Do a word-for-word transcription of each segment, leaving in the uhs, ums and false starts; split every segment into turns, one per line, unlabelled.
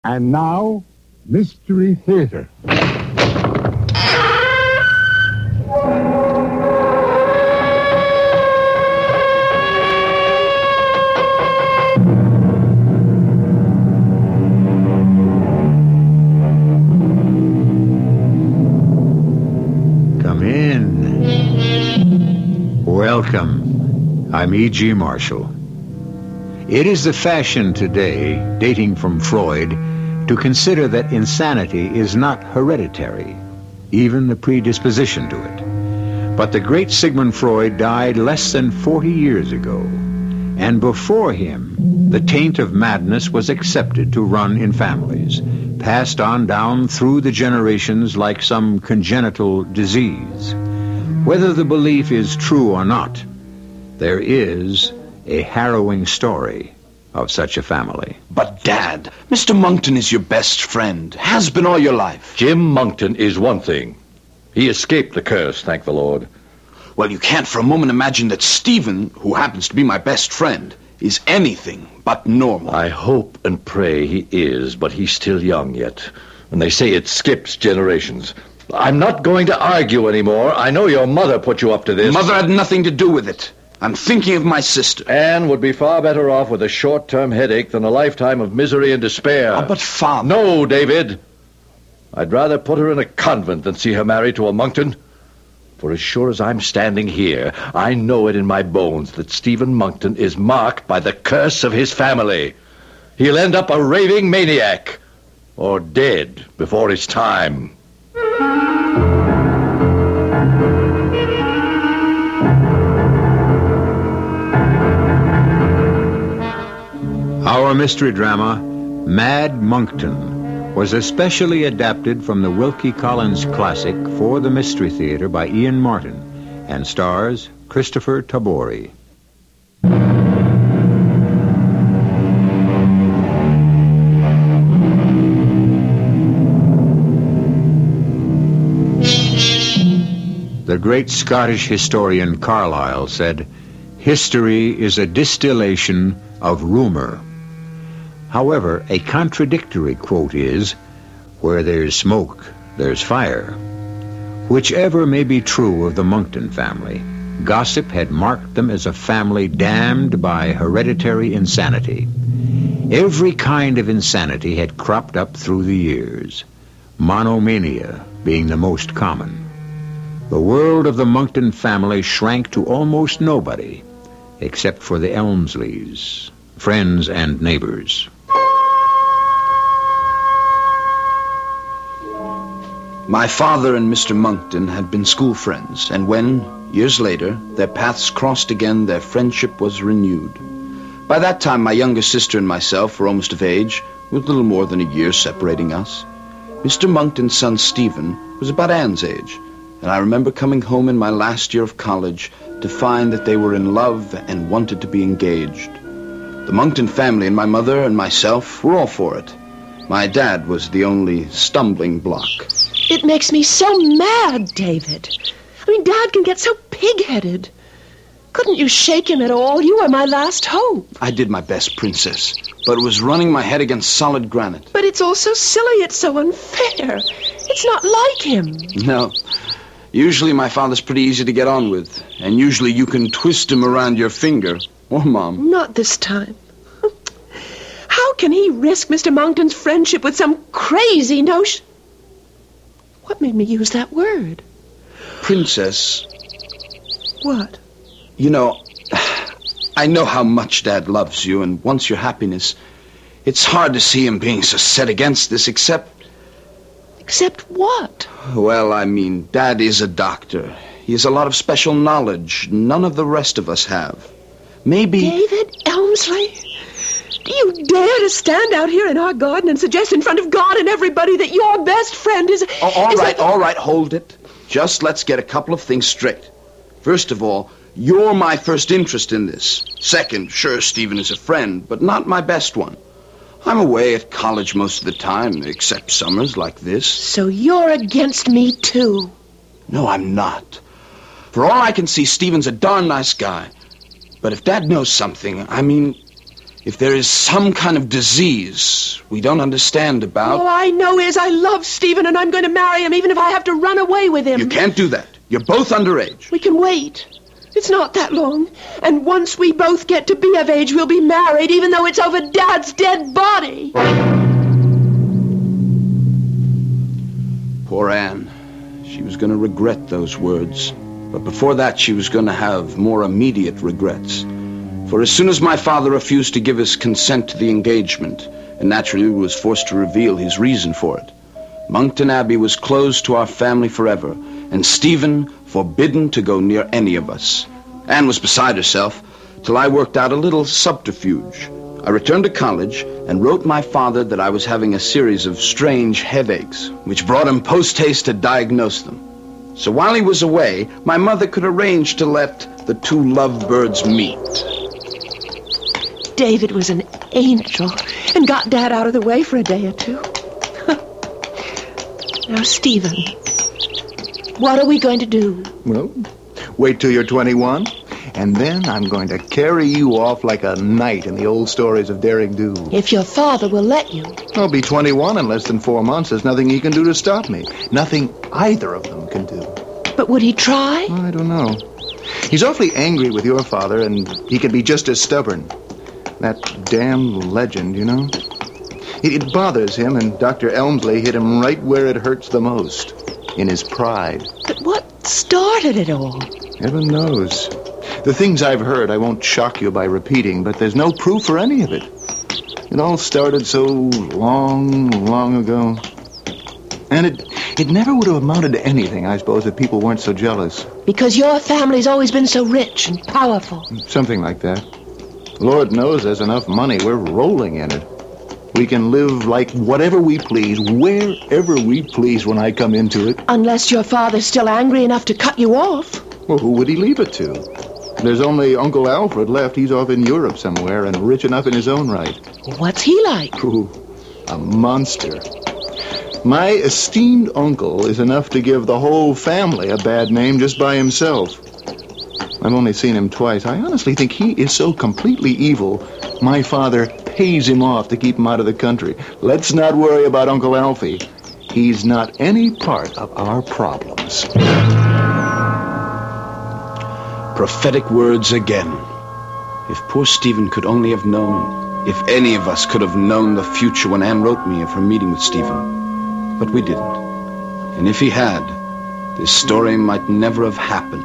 And now, Mystery Theater.
Come in. Welcome. I'm E G. Marshall. It is the fashion today, dating from Freud, to consider that insanity is not hereditary, even the predisposition to it. But the great Sigmund Freud died less than forty years ago, and before him, the taint of madness was accepted to run in families, passed on down through the generations like some congenital disease. Whether the belief is true or not, there is a harrowing story of such a family.
But, Dad, Mister Monkton is your best friend. Has been all your life.
Jim Monkton is one thing. He escaped the curse, thank the Lord.
Well, you can't for a moment imagine that Stephen, who happens to be my best friend, is anything but normal.
I hope and pray he is, but he's still young yet. And they say it skips generations. I'm not going to argue anymore. I know your mother put you up to this.
Mother had nothing to do with it. I'm thinking of my sister.
Anne would be far better off with a short-term headache than a lifetime of misery and despair.
Oh, but, Father...
No, David. I'd rather put her in a convent than see her married to a Monkton. For as sure as I'm standing here, I know it in my bones that Stephen Monkton is marked by the curse of his family. He'll end up a raving maniac, or dead before his time.
Our mystery drama, Mad Monkton, was especially adapted from the Wilkie Collins classic For the Mystery Theater by Ian Martin and stars Christopher Tabori. The great Scottish historian Carlyle said, "History is a distillation of rumor." However, a contradictory quote is, "Where there's smoke, there's fire." Whichever may be true of the Monkton family, gossip had marked them as a family damned by hereditary insanity. Every kind of insanity had cropped up through the years, monomania being the most common. The world of the Monkton family shrank to almost nobody, except for the Elmsleys, friends and neighbors.
My father and Mister Monkton had been school friends, and when, years later, their paths crossed again, their friendship was renewed. By that time, my younger sister and myself were almost of age, with little more than a year separating us. Mister Monkton's son, Stephen, was about Anne's age, and I remember coming home in my last year of college to find that they were in love and wanted to be engaged. The Monkton family and my mother and myself were all for it. My dad was the only stumbling block.
It makes me so mad, David. I mean, Dad can get so pig-headed. Couldn't you shake him at all? You were my last hope.
I did my best, Princess, but it was running my head against solid granite.
But it's all so silly, it's so unfair. It's not like him.
No. Usually my father's pretty easy to get on with, and usually you can twist him around your finger. Or Mom.
Not this time. How can he risk Mister Monkton's friendship with some crazy notion? What made me use that word?
Princess.
What?
You know, I know how much Dad loves you and wants your happiness. It's hard to see him being so set against this, except...
Except what?
Well, I mean, Dad is a doctor. He has a lot of special knowledge none of the rest of us have. Maybe...
David Elmsley? Do you dare to stand out here in our garden and suggest in front of God and everybody that your best friend is...
Oh, all
is
right,
a...
all right, hold it. Just let's get a couple of things straight. First of all, you're my first interest in this. Second, sure, Stephen is a friend, but not my best one. I'm away at college most of the time, except summers like this.
So you're against me, too?
No, I'm not. For all I can see, Stephen's a darn nice guy. But if Dad knows something, I mean... If there is some kind of disease we don't understand about...
All I know is I love Stephen and I'm going to marry him even if I have to run away with him.
You can't do that. You're both underage.
We can wait. It's not that long. And once we both get to be of age, we'll be married even though it's over Dad's dead body.
Poor Anne. She was going to regret those words. But before that, she was going to have more immediate regrets. For as soon as my father refused to give his consent to the engagement, and naturally was forced to reveal his reason for it, Monkton Abbey was closed to our family forever, and Stephen forbidden to go near any of us. Anne was beside herself, till I worked out a little subterfuge. I returned to college and wrote my father that I was having a series of strange headaches, which brought him post-haste to diagnose them. So while he was away, my mother could arrange to let the two lovebirds meet.
David was an angel and got Dad out of the way for a day or two. Now, Stephen, what are we going to do?
Well, wait till you're twenty-one, and then I'm going to carry you off like a knight in the old stories of daring do.
If your father will let you.
I'll be twenty-one in less than four months. There's nothing he can do to stop me. Nothing either of them can do.
But would he try?
I don't know. He's awfully angry with your father, and he can be just as stubborn. That damn legend, you know? It, it bothers him, and Doctor Elmsley hit him right where it hurts the most. In his pride.
But what started it all?
Heaven knows. The things I've heard I won't shock you by repeating, but there's no proof for any of it. It all started so long, long ago. And it it never would have amounted to anything, I suppose, if people weren't so jealous.
Because your family's always been so rich and powerful.
Something like that. Lord knows there's enough money. We're rolling in it. We can live like whatever we please, wherever we please when I come into it.
Unless your father's still angry enough to cut you off.
Well, who would he leave it to? There's only Uncle Alfred left. He's off in Europe somewhere and rich enough in his own right.
What's he like?
Ooh, a monster. My esteemed uncle is enough to give the whole family a bad name just by himself. I've only seen him twice. I honestly think he is so completely evil, my father pays him off to keep him out of the country. Let's not worry about Uncle Alfie. He's not any part of our problems.
Prophetic words again. If poor Stephen could only have known, if any of us could have known the future when Anne wrote me of her meeting with Stephen. But we didn't. And if he had, this story might never have happened.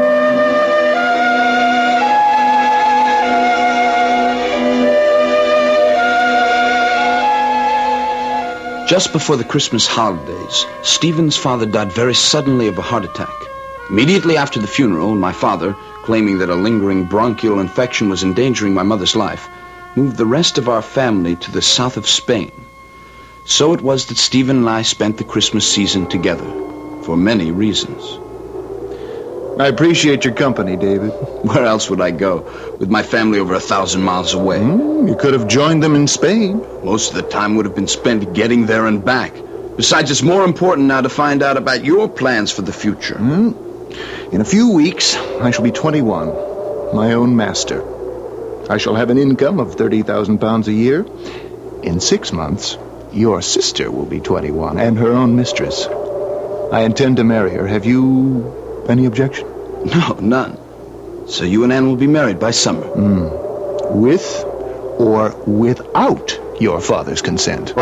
Just before the Christmas holidays, Stephen's father died very suddenly of a heart attack. Immediately after the funeral, my father, claiming that a lingering bronchial infection was endangering my mother's life, moved the rest of our family to the south of Spain. So it was that Stephen and I spent the Christmas season together, for many reasons.
I appreciate your company, David.
Where else would I go, with my family over a thousand miles away?
Mm, you could have joined them in Spain.
Most of the time would have been spent getting there and back. Besides, it's more important now to find out about your plans for the future.
Mm. In a few weeks, I shall be twenty-one, my own master. I shall have an income of thirty thousand pounds a year. In six months, your sister will be twenty-one and her own mistress. I intend to marry her. Have you any objection?
No, none. So you and Anne will be married by summer.
Mm. With or without your father's consent?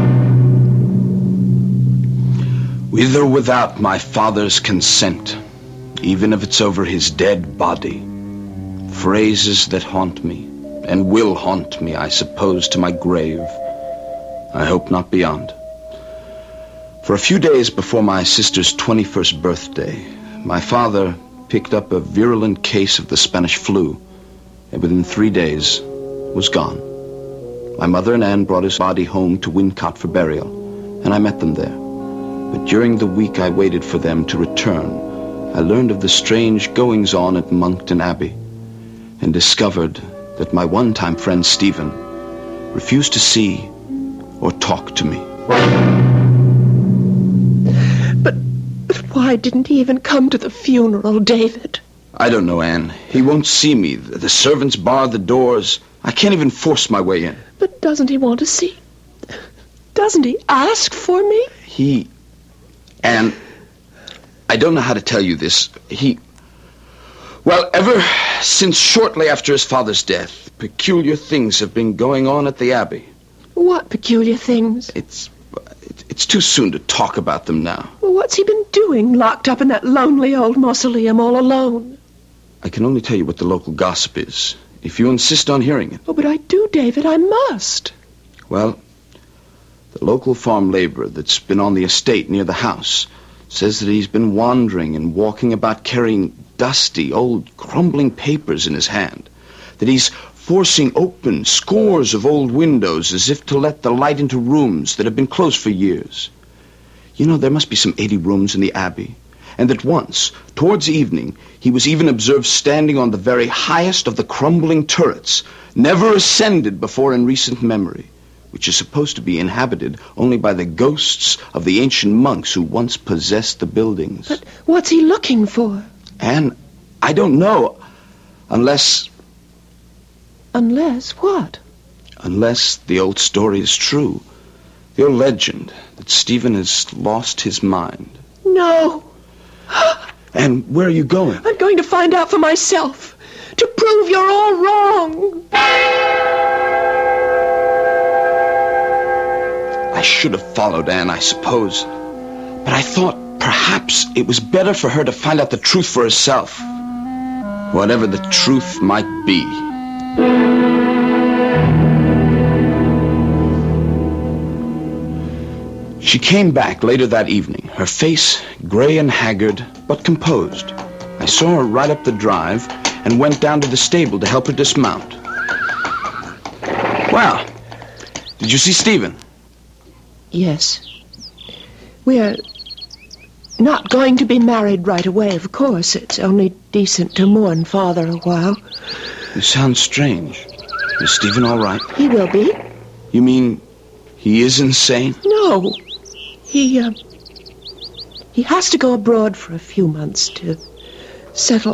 With or without my father's consent, even if it's over his dead body. Phrases that haunt me, and will haunt me, I suppose, to my grave. I hope not beyond. For a few days before my sister's twenty-first birthday, my father picked up a virulent case of the Spanish flu, and within three days was gone. My mother and Anne brought his body home to Wincott for burial, and I met them there. But during the week I waited for them to return, I learned of the strange goings-on at Monkton Abbey, and discovered that my one-time friend Stephen refused to see or talk to me.
But, but why didn't he even come to the funeral, David?
I don't know, Anne. He won't see me. The servants bar the doors. I can't even force my way in.
But doesn't he want to see? Doesn't he ask for me?
He... Anne, I don't know how to tell you this. He... Well, ever since shortly after his father's death, peculiar things have been going on at the Abbey.
What peculiar things?
It's... It's too soon to talk about them now.
Well, what's he been doing, locked up in that lonely old mausoleum all alone?
I can only tell you what the local gossip is, if you insist on hearing it.
Oh, but I do, David. I must.
Well, the local farm laborer that's been on the estate near the house says that he's been wandering and walking about carrying dusty, old, crumbling papers in his hand. That he's forcing open scores of old windows as if to let the light into rooms that have been closed for years. You know, there must be some eighty rooms in the Abbey, and that once, towards evening, he was even observed standing on the very highest of the crumbling turrets, never ascended before in recent memory, which is supposed to be inhabited only by the ghosts of the ancient monks who once possessed the buildings.
But what's he looking for?
Anne, I don't know, unless...
Unless what?
Unless the old story is true. The old legend that Stephen has lost his mind.
No.
And where are you going?
I'm going to find out for myself. To prove you're all wrong.
I should have followed Anne, I suppose. But I thought perhaps it was better for her to find out the truth for herself. Whatever the truth might be. She came back later that evening, her face gray and haggard, but composed. I saw her ride up the drive and went down to the stable to help her dismount. Well, did you see Stephen?
Yes. We're not going to be married right away, of course. It's only decent to mourn Father a while.
You sound strange. Is Stephen all right?
He will be.
You mean he is insane?
No. He, uh, he has to go abroad for a few months to settle...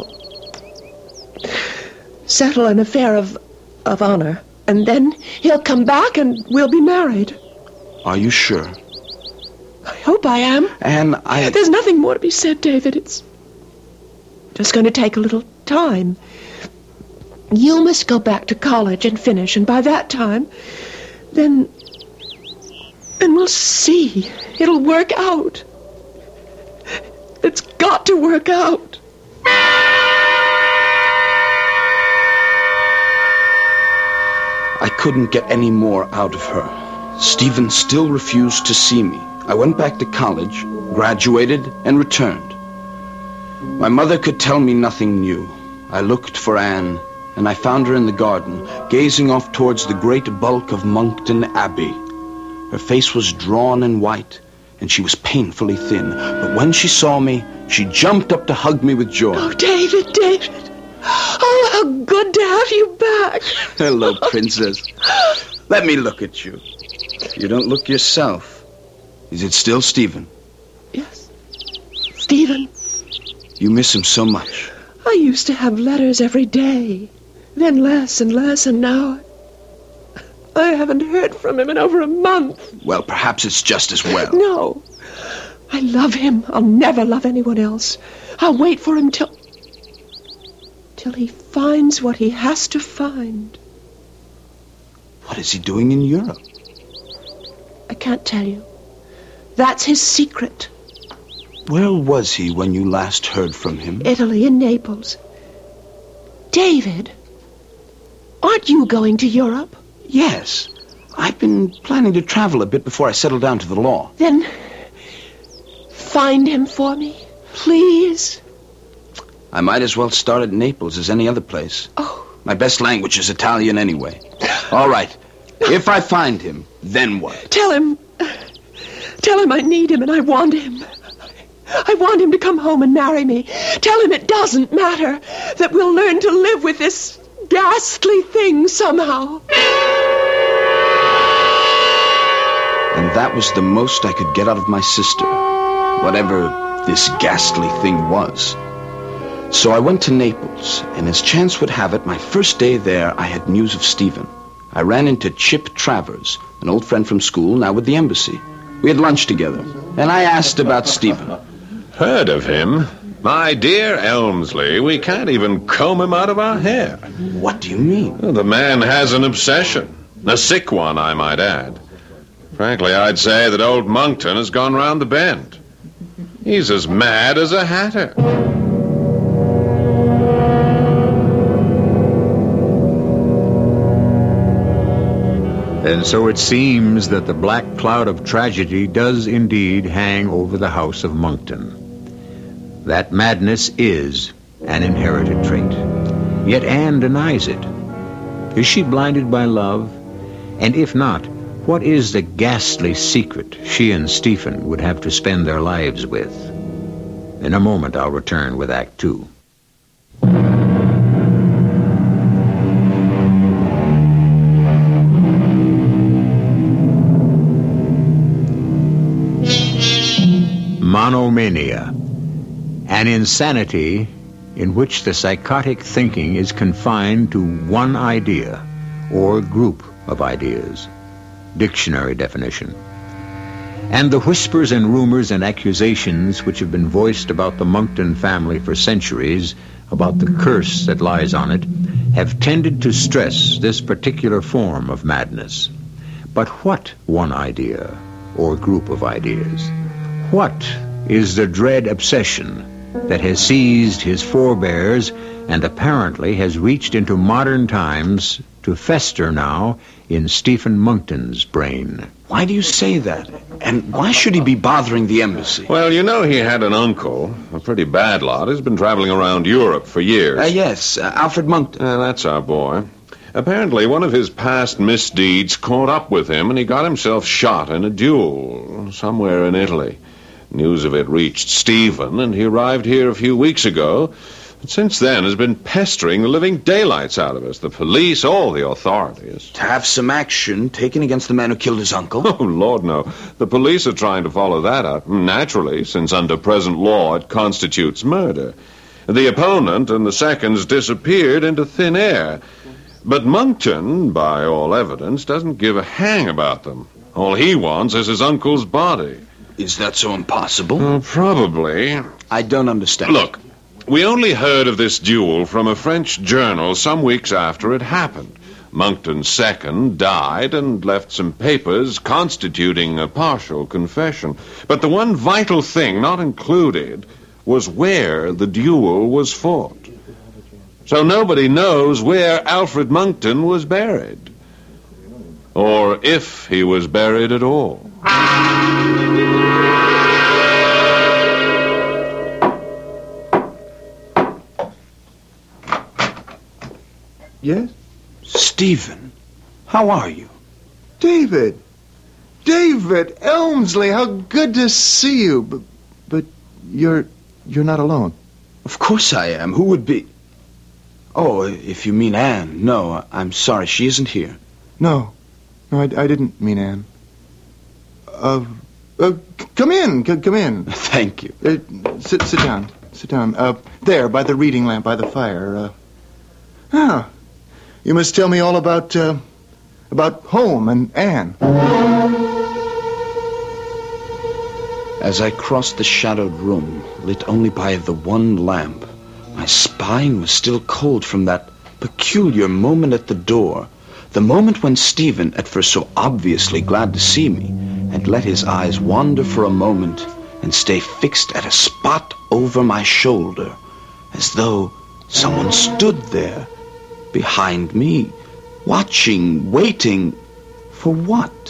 settle an affair of, of honor. And then he'll come back and we'll be married.
Are you sure?
I hope I am.
And I...
There's nothing more to be said, David. It's just going to take a little time. You must go back to college and finish, and by that time, then... then we'll see. It'll work out. It's got to work out.
I couldn't get any more out of her. Stephen still refused to see me. I went back to college, graduated, and returned. My mother could tell me nothing new. I looked for Anne, and I found her in the garden, gazing off towards the great bulk of Monkton Abbey. Her face was drawn and white, and she was painfully thin. But when she saw me, she jumped up to hug me with joy.
Oh, David, David. Oh, how good to have you back.
Hello, Princess. Let me look at you. You don't look yourself. Is it still Stephen?
Yes. Stephen.
You miss him so much.
I used to have letters every day. Then less and less, and now... I haven't heard from him in over a month.
Well, perhaps it's just as well.
No. I love him. I'll never love anyone else. I'll wait for him till... till he finds what he has to find.
What is he doing in Europe?
I can't tell you. That's his secret.
Where was he when you last heard from him?
Italy and Naples. David, aren't you going to Europe?
Yes. I've been planning to travel a bit before I settle down to the law.
Then find him for me, please.
I might as well start at Naples as any other place.
Oh.
My best language is Italian anyway. All right. If I find him, then what?
Tell him... Tell him I need him and I want him. I want him to come home and marry me. Tell him it doesn't matter, that we'll learn to live with this ghastly thing somehow.
And that was the most I could get out of my sister, whatever this ghastly thing was. So I went to Naples, and as chance would have it, my first day there, I had news of Stephen. I ran into Chip Travers, an old friend from school, now with the embassy. We had lunch together, and I asked about Stephen.
Heard of him? My dear Elmsley, we can't even comb him out of our hair.
What do you mean?
Well, the man has an obsession. A sick one, I might add. Frankly, I'd say that old Monkton has gone round the bend. He's as mad as a hatter.
And so it seems that the black cloud of tragedy does indeed hang over the house of Monkton. That madness is an inherited trait. Yet Anne denies it. Is she blinded by love? And if not, what is the ghastly secret she and Stephen would have to spend their lives with? In a moment, I'll return with Act Two. Monomania, an insanity in which the psychotic thinking is confined to one idea or group of ideas. Dictionary definition. And the whispers and rumors and accusations which have been voiced about the Monkton family for centuries, about the curse that lies on it, have tended to stress this particular form of madness. But what one idea or group of ideas? What is the dread obsession that has seized his forebears and apparently has reached into modern times to fester now in Stephen Monkton's brain?
Why do you say that? And why should he be bothering the embassy?
Well, you know he had an uncle, a pretty bad lot, who's been traveling around Europe for years.
Uh, yes, uh, Alfred Monkton.
Uh, that's our boy. Apparently, one of his past misdeeds caught up with him, and he got himself shot in a duel somewhere in Italy. News of it reached Stephen, and he arrived here a few weeks ago. But since then has been pestering the living daylights out of us, the police, all the authorities.
To have some action taken against the man who killed his uncle?
Oh, Lord, no. The police are trying to follow that up, naturally, since under present law it constitutes murder. The opponent and the seconds disappeared into thin air. But Monkton, by all evidence, doesn't give a hang about them. All he wants is his uncle's body.
Is that so impossible?
Oh, probably.
I don't understand.
Look, we only heard of this duel from a French journal some weeks after it happened. Monkton's second died and left some papers constituting a partial confession. But the one vital thing not included was where the duel was fought. So nobody knows where Alfred Monkton was buried. Or if he was buried at all.
Yes?
Stephen, how are you?
David! David Elmsley, how good to see you. But, but you're, you're not alone.
Of course I am. Who would be? Oh, if you mean Anne. No, I'm sorry. She isn't here.
No. No, I, I didn't mean Anne. Uh, uh, come in, c- come in.
Thank you.
Uh, sit, sit down, sit down. Uh, there, by the reading lamp, by the fire. Uh, ah, you must tell me all about, uh, about home and Anne.
As I crossed the shadowed room, lit only by the one lamp, my spine was still cold from that peculiar moment at the door. The moment when Stephen, at first so obviously glad to see me, had let his eyes wander for a moment and stay fixed at a spot over my shoulder, as though someone stood there, behind me, watching, waiting, for what?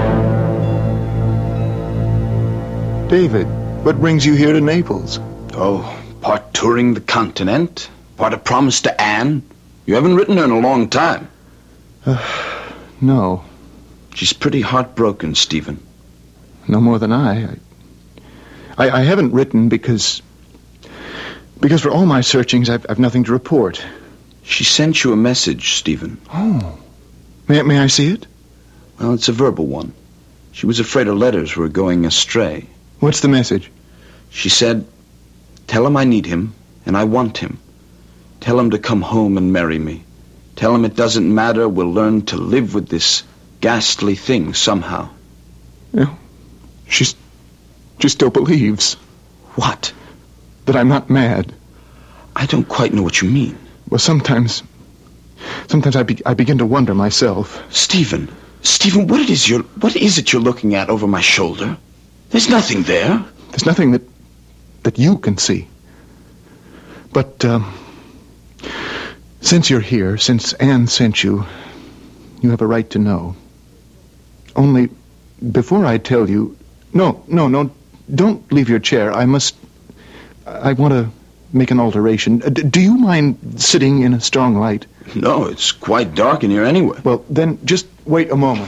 David, what brings you here to Naples?
Oh, part touring the continent, part a promise to Anne. You haven't written her in a long time.
Uh, no.
She's pretty heartbroken, Stephen.
No more than I. I. I, I haven't written because... Because for all my searchings, I've, I've nothing to report.
She sent you a message, Stephen.
Oh. May, may I see it?
Well, it's a verbal one. She was afraid her letters were going astray.
What's the message?
She said, tell him I need him, and I want him. Tell him to come home and marry me. Tell him it doesn't matter, we'll learn to live with this ghastly thing somehow.
Yeah. She's... she still believes.
What?
That I'm not mad.
I don't quite know what you mean.
Well, sometimes... Sometimes I, be, I begin to wonder myself.
Stephen, Stephen, what it is you're, what is it you're looking at over my shoulder? There's nothing there.
There's nothing that, that you can see. But, um, since you're here, since Anne sent you, you have a right to know. Only, before I tell you... No, no, no, don't leave your chair. I must... I want to make an alteration. D- do you mind sitting in a strong light?
No, it's quite dark in here anyway.
Well, then just wait a moment.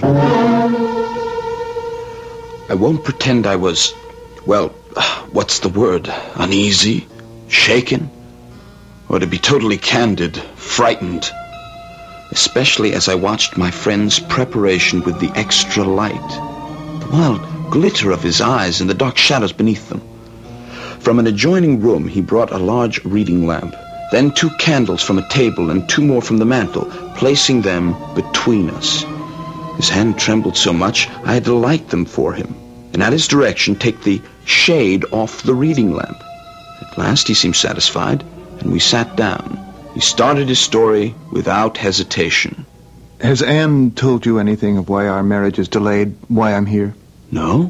I won't pretend I was, well, what's the word? Uneasy? Shaken? Or to be totally candid, frightened. Especially as I watched my friend's preparation with the extra light. The wild glitter of his eyes and the dark shadows beneath them. From an adjoining room, he brought a large reading lamp, then two candles from a table and two more from the mantel, placing them between us. His hand trembled so much, I had to light them for him, and at his direction take the shade off the reading lamp. At last he seemed satisfied, and we sat down. He started his story without hesitation.
Has Anne told you anything of why our marriage is delayed, why I'm here?
No?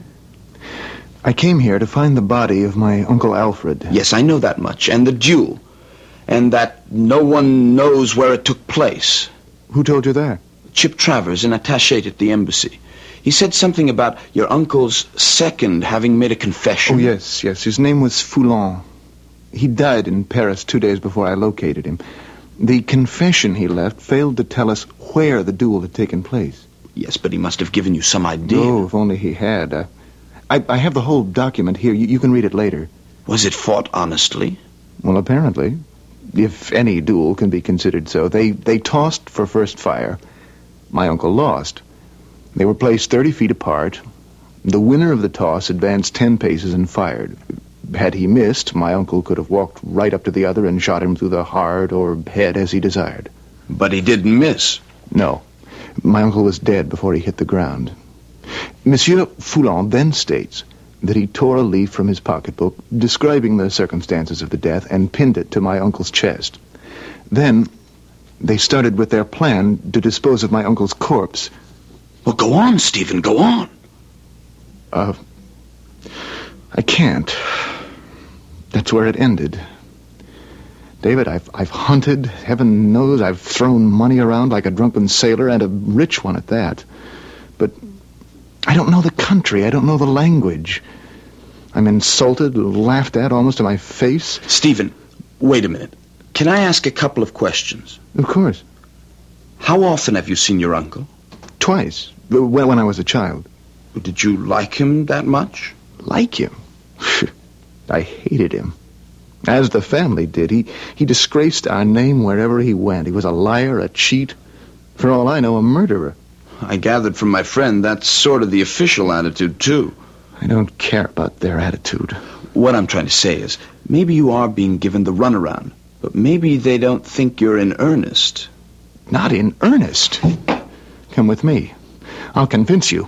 I came here to find the body of my Uncle Alfred.
Yes, I know that much, and the duel, and that no one knows where it took place.
Who told you that?
Chip Travers, an attaché at the embassy. He said something about your uncle's second having made a confession.
Oh, yes, yes. His name was Foulon. He died in Paris two days before I located him. The confession he left failed to tell us where the duel had taken place.
Yes, but he must have given you some idea.
Oh, if only he had. Uh, I, I have the whole document here. You, you can read it later.
Was it fought honestly?
Well, apparently. If any duel can be considered so. They, they tossed for first fire. My uncle lost. They were placed thirty feet apart. The winner of the toss advanced ten paces and fired. Had he missed, my uncle could have walked right up to the other and shot him through the heart or head as he desired.
But he didn't miss.
No. My uncle was dead before he hit the ground. Monsieur Foulon then states that he tore a leaf from his pocketbook describing the circumstances of the death and pinned it to my uncle's chest. Then they started with their plan to dispose of my uncle's corpse.
Well, go on, Stephen, go on.
Uh, I can't. That's where it ended. David, I've, I've hunted, heaven knows I've thrown money around like a drunken sailor, and a rich one at that. But I don't know the country, I don't know the language. I'm insulted, laughed at almost to my face.
Stephen, wait a minute. Can I ask a couple of questions?
Of course.
How often have you seen your uncle?
Twice, when, when I was a child.
Did you like him that much?
Like him? I hated him. As the family did. He, he disgraced our name wherever he went. He was a liar, a cheat, for all I know, a murderer.
I gathered from my friend that's sort of the official attitude, too.
I don't care about their attitude.
What I'm trying to say is, maybe you are being given the runaround, but maybe they don't think you're in earnest.
Not in earnest? Come with me. I'll convince you.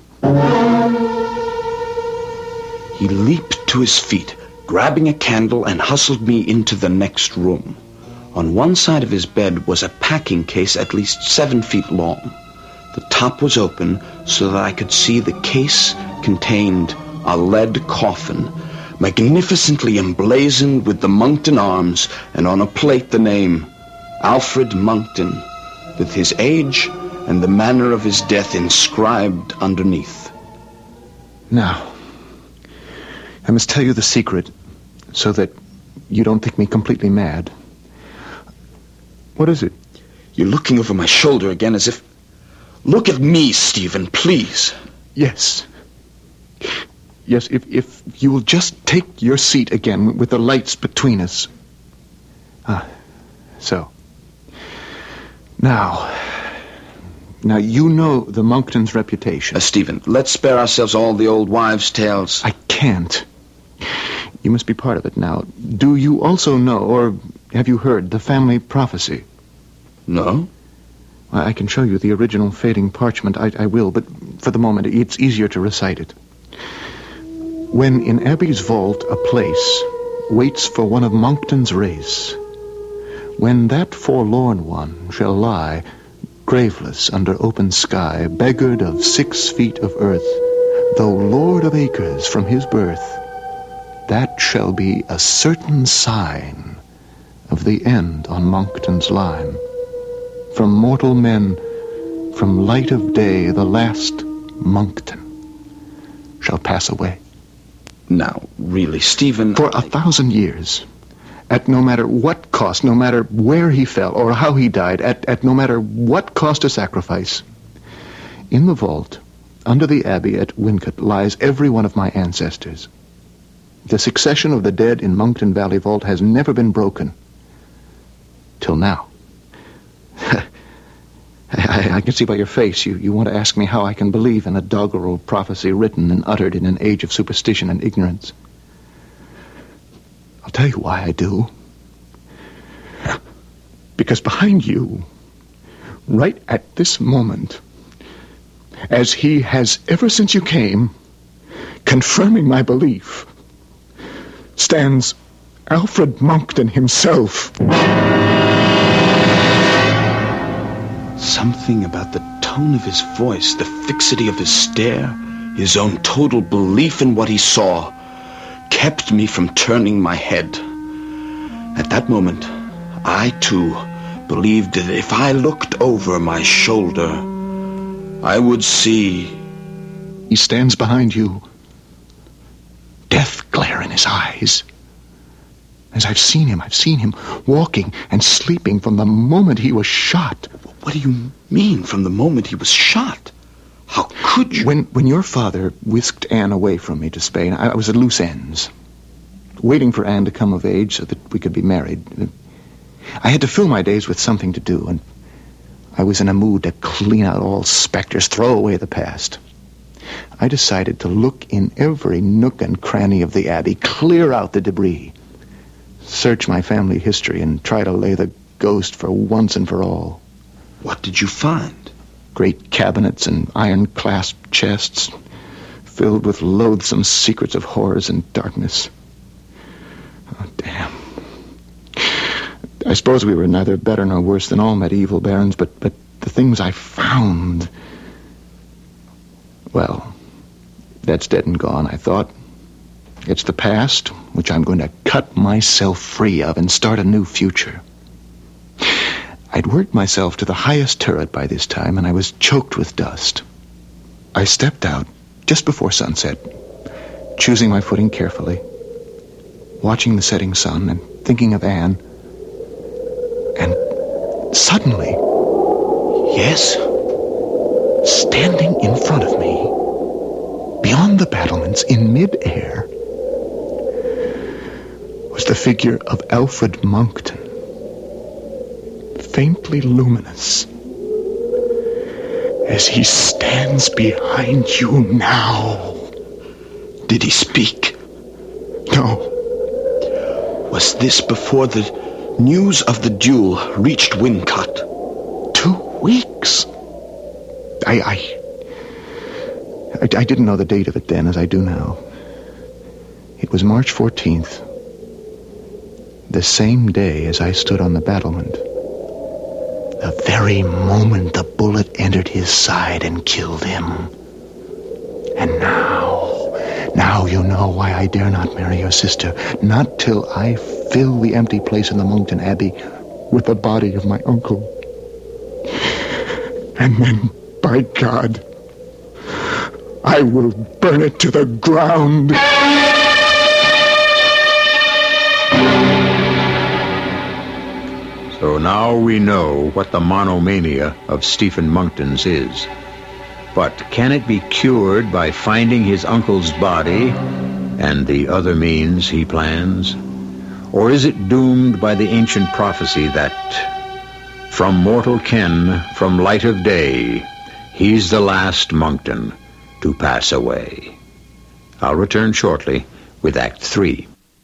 He leaped to his feet, grabbing a candle, and hustled me into the next room. On one side of his bed was a packing case at least seven feet long. The top was open so that I could see the case contained a lead coffin, magnificently emblazoned with the Monckton arms, and on a plate the name, Alfred Monckton, with his age and the manner of his death inscribed underneath.
Now, I must tell you the secret, so that you don't think me completely mad. What is it?
You're looking over my shoulder again as if... Look at me, Stephen, please.
Yes. Yes, if, if you will just take your seat again with the lights between us. Ah, so. Now... Now, you know the Monckton's reputation.
Uh, Stephen, let's spare ourselves all the old wives' tales.
I can't. You must be part of it now. Do you also know, or have you heard, the family prophecy?
No?
I can show you the original fading parchment. I, I will, but for the moment, it's easier to recite it. When in Abbey's vault a place waits for one of Monckton's race, when that forlorn one shall lie graveless under open sky, beggared of six feet of earth, though lord of acres from his birth, that shall be a certain sign of the end on Monckton's line. From mortal men, from light of day, the last Monckton shall pass away.
Now, really, Stephen...
For a thousand years, at no matter what cost, no matter where he fell or how he died, at, at no matter what cost or sacrifice, in the vault, under the abbey at Wincot, lies every one of my ancestors. The succession of the dead in Monckton Valley Vault has never been broken. Till now. I, I can see by your face you, you want to ask me how I can believe in a doggerel prophecy written and uttered in an age of superstition and ignorance. I'll tell you why I do. Because behind you, right at this moment, as he has ever since you came, confirming my belief, stands Alfred Monckton himself.
Something about the tone of his voice, the fixity of his stare, his own total belief in what he saw, kept me from turning my head. At that moment, I, too, believed that if I looked over my shoulder, I would see...
He stands behind you, death glare in his eyes. As I've seen him, I've seen him walking and sleeping from the moment he was shot.
What do you mean, from the moment he was shot? How could you?
When, when your father whisked Anne away from me to Spain, I, I was at loose ends, waiting for Anne to come of age so that we could be married. I had to fill my days with something to do, and I was in a mood to clean out all specters, throw away the past. I decided to look in every nook and cranny of the abbey, clear out the debris, search my family history, and try to lay the ghost for once and for all.
What did you find?
Great cabinets and iron-clasped chests filled with loathsome secrets of horrors and darkness. Oh, damn. I suppose we were neither better nor worse than all medieval barons, but, but the things I found... Well, that's dead and gone, I thought. It's the past, which I'm going to cut myself free of and start a new future. I'd worked myself to the highest turret by this time, and I was choked with dust. I stepped out just before sunset, choosing my footing carefully, watching the setting sun and thinking of Anne. And suddenly, yes, standing in front of me, beyond the battlements in mid-air, was the figure of Alfred Monckton, faintly luminous, as he stands behind you now.
Did he speak?
No.
Was this before the news of the duel reached Wincot?
Two weeks. I, I, I, I didn't know the date of it then as I do now. It was March fourteenth, the same day as I stood on the battlement. The very moment the bullet entered his side and killed him. And now, now you know why I dare not marry your sister. Not till I fill the empty place in the Monckton Abbey with the body of my uncle. And then, by God, I will burn it to the ground.
So now we know what the monomania of Stephen Monckton's is. But can it be cured by finding his uncle's body and the other means he plans? Or is it doomed by the ancient prophecy that from mortal ken, from light of day, he's the last Monckton to pass away? I'll return shortly with Act Three.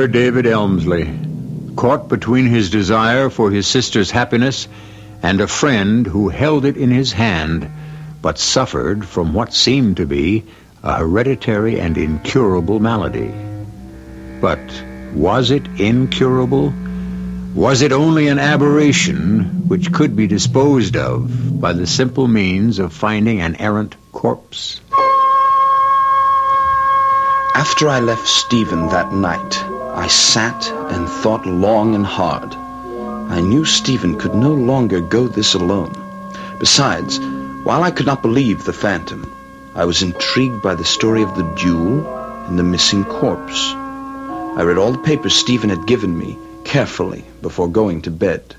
Poor David Elmsley, caught between his desire for his sister's happiness and a friend who held it in his hand, but suffered from what seemed to be a hereditary and incurable malady. But was it incurable? Was it only an aberration which could be disposed of by the simple means of finding an errant corpse?
After I left Stephen that night, I sat and thought long and hard. I knew Stephen could no longer go this alone. Besides, while I could not believe the phantom, I was intrigued by the story of the duel and the missing corpse. I read all the papers Stephen had given me carefully before going to bed.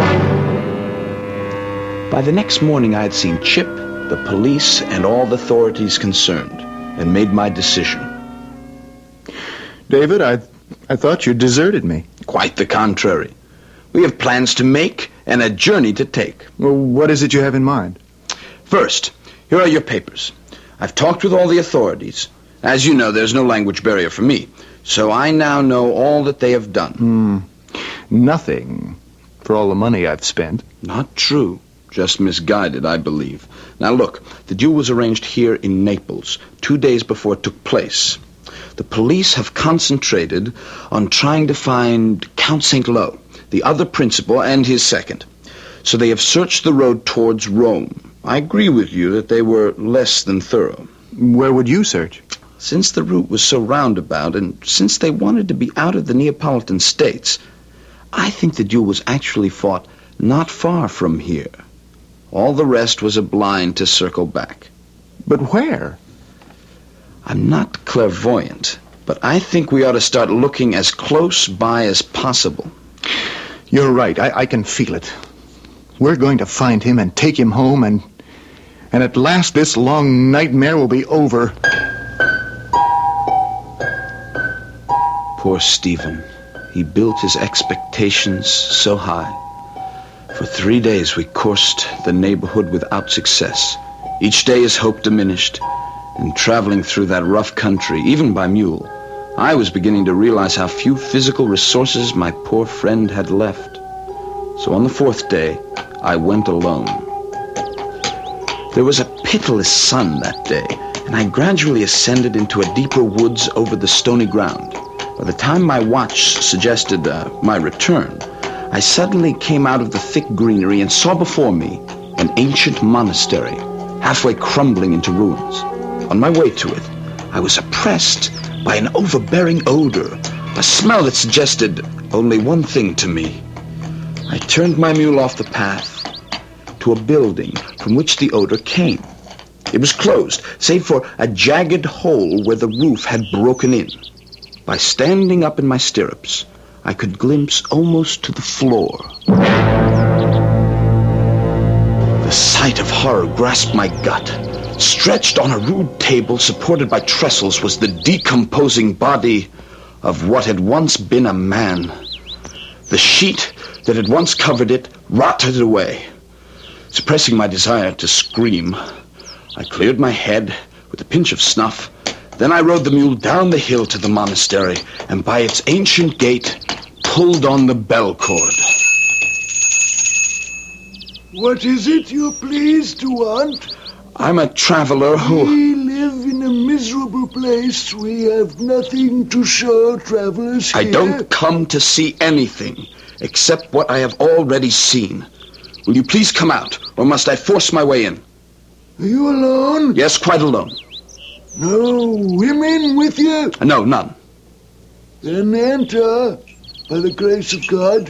By the next morning I had seen Chip, the police, and all the authorities concerned, and made my decision.
David, I, I thought you deserted me.
Quite the contrary. We have plans to make and a journey to take.
Well, what is it you have in mind?
First, here are your papers. I've talked with all the authorities. As you know, there's no language barrier for me, so I now know all that they have done.
Hmm. Nothing for all the money I've spent.
Not true. Just misguided, I believe. Now look, the duel was arranged here in Naples, two days before it took place. The police have concentrated on trying to find Count Saint Lo, the other principal, and his second. So they have searched the road towards Rome. I agree with you that they were less than thorough.
Where would you search?
Since the route was so roundabout, and since they wanted to be out of the Neapolitan states, I think the duel was actually fought not far from here. All the rest was a blind to circle back.
But where?
I'm not clairvoyant, but I think we ought to start looking as close by as possible.
You're right. I, I can feel it. We're going to find him and take him home, and and at last this long nightmare will be over.
Poor Stephen. He built his expectations so high. For three days we coursed the neighborhood without success. Each day his hope diminished. And traveling through that rough country, even by mule, I was beginning to realize how few physical resources my poor friend had left. So on the fourth day, I went alone. There was a pitiless sun that day, and I gradually ascended into a deeper woods over the stony ground. By the time my watch suggested uh, my return, I suddenly came out of the thick greenery and saw before me an ancient monastery, halfway crumbling into ruins. On my way to it, I was oppressed by an overbearing odor, a smell that suggested only one thing to me. I turned my mule off the path to a building from which the odor came. It was closed, save for a jagged hole where the roof had broken in. By standing up in my stirrups, I could glimpse almost to the floor. The sight of horror grasped my gut. Stretched on a rude table supported by trestles was the decomposing body of what had once been a man. The sheet that had once covered it rotted away. Suppressing my desire to scream, I cleared my head with a pinch of snuff. Then I rode the mule down the hill to the monastery, and by its ancient gate pulled on the bell cord.
What is it you're pleased to want?
I'm a traveler who...
We live in a miserable place. We have nothing to show travelers here.
I don't come to see anything except what I have already seen. Will you please come out, or must I force my way in?
Are you alone?
Yes, quite alone.
No women with you?
No, none.
Then enter, by the grace of God.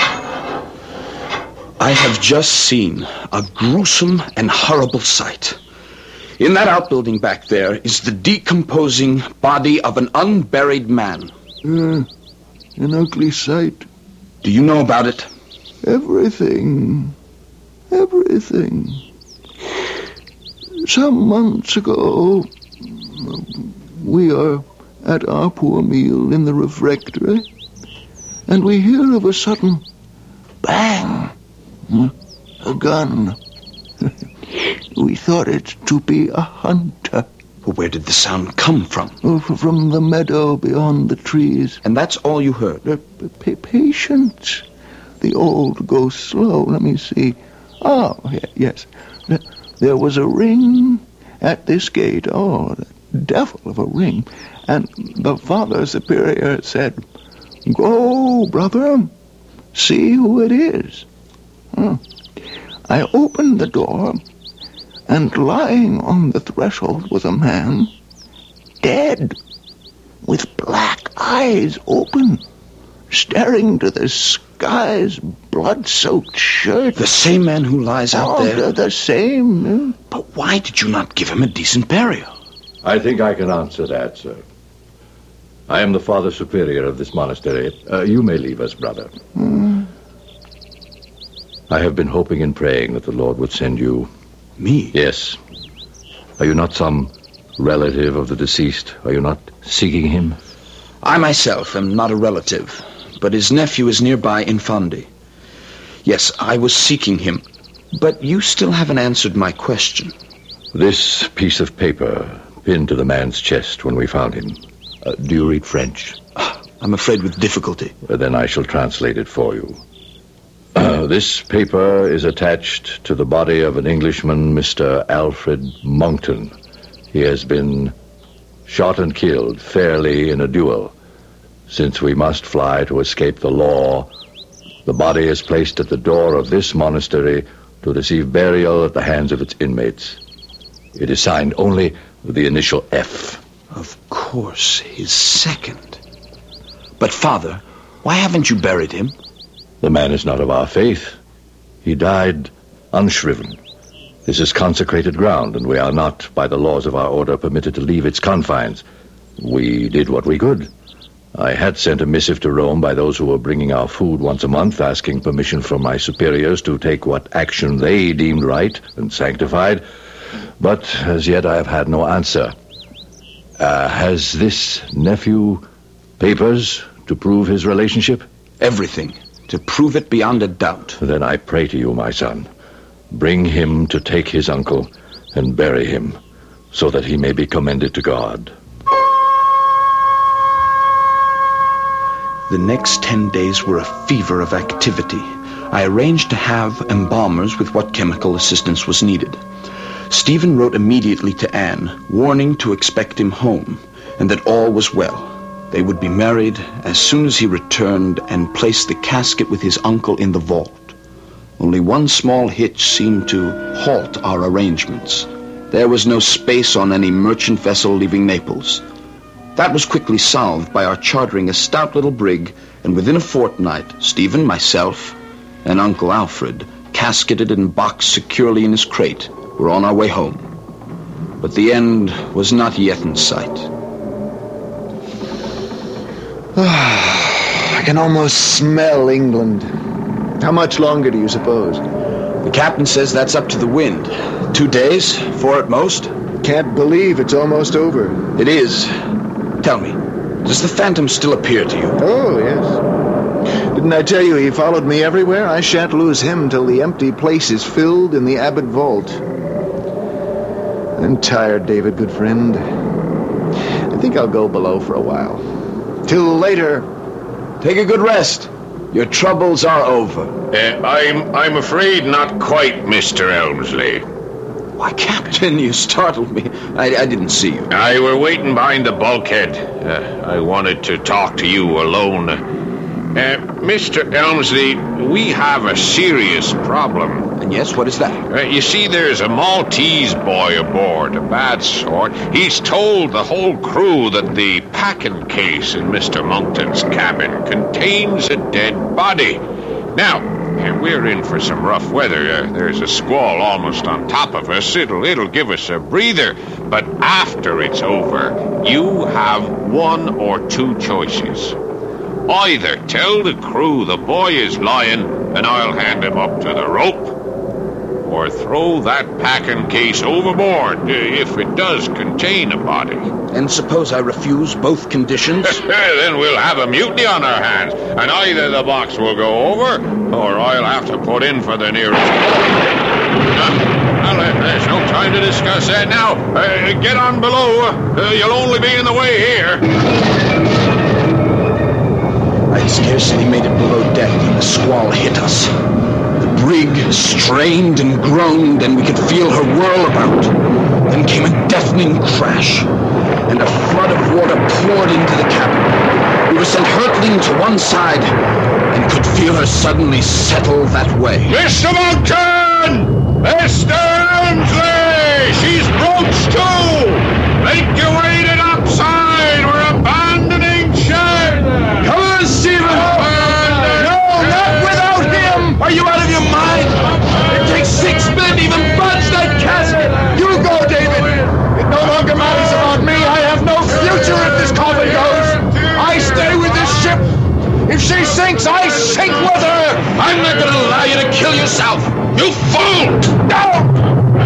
I have just seen a gruesome and horrible sight. In that outbuilding back there is the decomposing body of an unburied man.
Uh, an ugly sight.
Do you know about it?
Everything. Everything. Some months ago, we are at our poor meal in the refectory, and we hear of a sudden bang. A gun. We thought it to be a hunter.
Well, where did the sound come from?
Oh, f- from the meadow beyond the trees.
And that's all you heard?
Uh, p- patience. The old go slow. Let me see. Oh, yeah, yes. There was a ring at this gate. Oh, the devil of a ring. And the Father Superior said, "Go, brother, see who it is." Hmm. I opened the door, and lying on the threshold was a man, dead, with black eyes open, staring to the sky's blood-soaked shirt.
The same man who lies out
oh,
there?
The, the same. eh?
But why did you not give him a decent burial?
I think I can answer that, sir. I am the Father Superior of this monastery. Uh, you may leave us, brother.
Hmm.
I have been hoping and praying that the Lord would send you.
Me?
Yes. Are you not some relative of the deceased? Are you not seeking him?
I myself am not a relative, but his nephew is nearby in Fondi. Yes, I was seeking him, but you still haven't answered my question.
This piece of paper pinned to the man's chest when we found him. Uh, do you read French?
I'm afraid with difficulty.
Uh, then I shall translate it for you. Uh, this paper is attached to the body of an Englishman, Mister Alfred Monckton. He has been shot and killed fairly in a duel. Since we must fly to escape the law, the body is placed at the door of this monastery to receive burial at the hands of its inmates. It is signed only with the initial F.
Of course, his second. But, Father, why haven't you buried him?
The man is not of our faith. He died unshriven. This is consecrated ground, and we are not, by the laws of our order, permitted to leave its confines. We did what we could. I had sent a missive to Rome by those who were bringing our food once a month, asking permission from my superiors to take what action they deemed right and sanctified. But as yet I have had no answer. Uh, has this nephew papers to prove his relationship?
Everything. To prove it beyond a doubt.
Then I pray to you, my son. Bring him to take his uncle and bury him, so that he may be commended to God.
The next ten days were a fever of activity. I arranged to have embalmers with what chemical assistance was needed. Stephen wrote immediately to Anne, warning to expect him home, and that all was well. They would be married as soon as he returned and placed the casket with his uncle in the vault. Only one small hitch seemed to halt our arrangements. There was no space on any merchant vessel leaving Naples. That was quickly solved by our chartering a stout little brig, and within a fortnight, Stephen, myself, and Uncle Alfred, casketed and boxed securely in his crate, were on our way home. But the end was not yet in sight.
I can almost smell England. How much longer do you suppose?
The captain says that's up to the wind. Two days, four at most.
Can't believe it's almost over.
It is. Tell me, does the Phantom still appear to you?
Oh, yes. Didn't I tell you he followed me everywhere? I shan't lose him till the empty place is filled in the Abbot vault. I'm tired, David, good friend. I think I'll go below for a while. Till later.
Take a good rest. Your troubles are over.
Uh, I'm I'm afraid not quite, Mister Elmsley.
Why, Captain, you startled me. I, I didn't see you.
I were waiting behind the bulkhead. Uh, I wanted to talk to you alone. Uh, Mister Elmsley, we have a serious problem.
And yes, what is that?
Uh, you see, there's a Maltese boy aboard, a bad sort. He's told the whole crew that the packing case in Mister Monckton's cabin contains a dead body. Now, uh, we're in for some rough weather. Uh, there's a squall almost on top of us. It'll, it'll give us a breather. But after it's over, you have one or two choices. Either tell the crew the boy is lying and I'll hand him up to the rope, or throw that packing case overboard if it does contain a body.
And suppose I refuse both conditions?
Then we'll have a mutiny on our hands, and either the box will go over, or I'll have to put in for the nearest. Huh? Well, uh, there's no time to discuss that now. Uh, get on below. Uh, you'll only be in the way here.
I'd scarcely made it below deck when the squall hit us. The brig strained and groaned, and we could feel her whirl about. Then came a deafening crash, and a flood of water poured into the cabin. We were sent hurtling to one side, and could feel her suddenly settle that way.
Mister Monckton! Mister Elmsley! She's broached too! Make your way to topside! We're abandoning ship!
Come on, Stephen! No, not without him! Are you out of your mind? It takes six men to even budge that casket! You go, David! It no longer matters about me. I have no future if this coffin goes. I stay with this ship. If she sinks, I sink with her! I'm not going to allow you to kill yourself! You fool! No!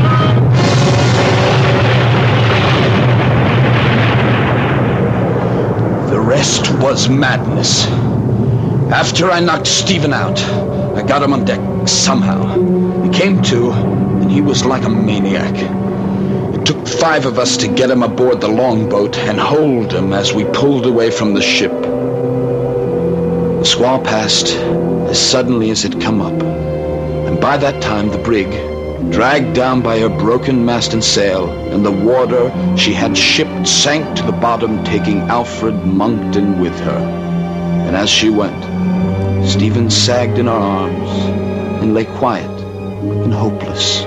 The rest was madness. After I knocked Stephen out, I got him on deck somehow. He came to, and he was like a maniac. It took five of us to get him aboard the longboat and hold him as we pulled away from the ship. The squall passed as suddenly as it come up, and by that time the brig, dragged down by her broken mast and sail, and the water she had shipped sank to the bottom, taking Alfred Monckton with her. And as she went, Stephen sagged in our arms and lay quiet and hopeless.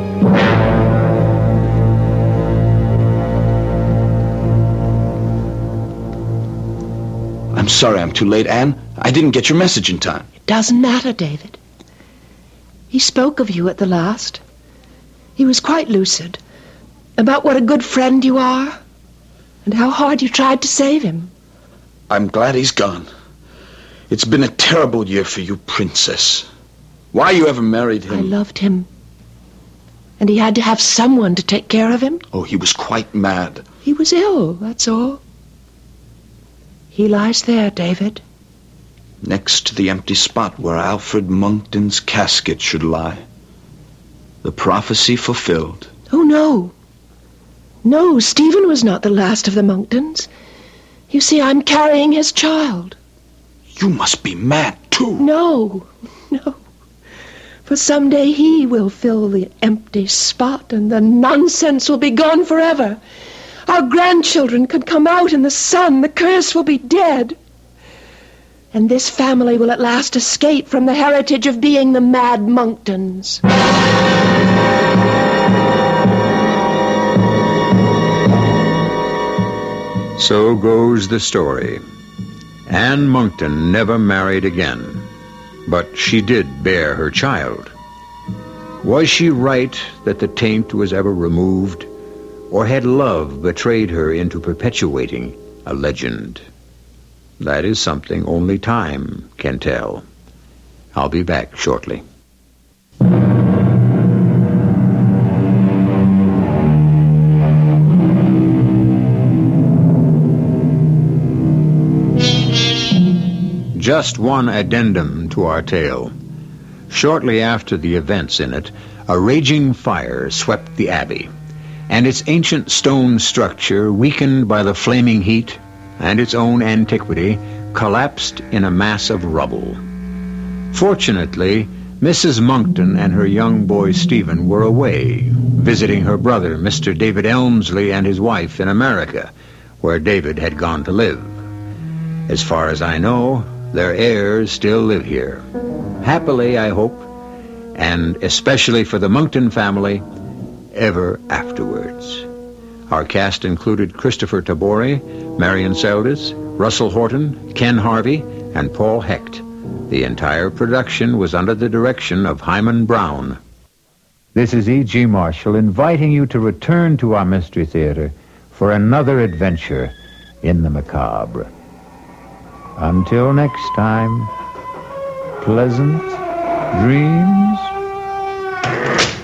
I'm sorry I'm too late, Anne. I didn't get your message in time.
It doesn't matter, David. He spoke of you at the last. He was quite lucid about what a good friend you are and how hard you tried to save him.
I'm glad he's gone. It's been a terrible year for you, Princess. Why you ever married him?
I loved him. And he had to have someone to take care of him.
Oh, he was quite mad.
He was ill, that's all. He lies there, David.
Next to the empty spot where Alfred Monckton's casket should lie. The prophecy fulfilled.
Oh, no. No, Stephen was not the last of the Monktons. You see, I'm carrying his child.
You must be mad, too.
No, no. For someday he will fill the empty spot, and the nonsense will be gone forever. Our grandchildren could come out in the sun. The curse will be dead. And this family will at last escape from the heritage of being the Mad Monktons.
So goes the story. Anne Monckton never married again, but she did bear her child. Was she right that the taint was ever removed, or had love betrayed her into perpetuating a legend? That is something only time can tell. I'll be back shortly. Just one addendum to our tale. Shortly after the events in it, a raging fire swept the abbey, and its ancient stone structure, weakened by the flaming heat and its own antiquity, collapsed in a mass of rubble. Fortunately, Missus Monckton and her young boy Stephen were away, visiting her brother, Mister David Elmsley, and his wife in America, where David had gone to live. As far as I know, their heirs still live here. Happily, I hope, and especially for the Monckton family, ever afterwards. Our cast included Christopher Tabori, Marion Seldes, Russell Horton, Ken Harvey, and Paul Hecht. The entire production was under the direction of Hyman Brown.
This is E G. Marshall inviting you to return to our Mystery Theater for another adventure in the macabre. Until next time, pleasant dreams.